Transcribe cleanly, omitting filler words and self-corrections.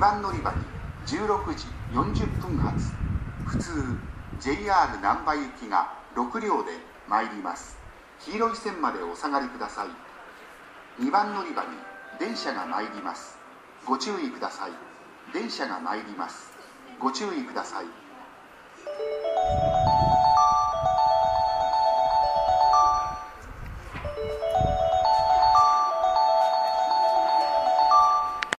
番乗り場に16時40分発普通 JR 難波行きが6両で参ります。黄色い線までお下がりください。2番乗り場に電車が参ります。ご注意ください。電車が参ります。ご注意ください。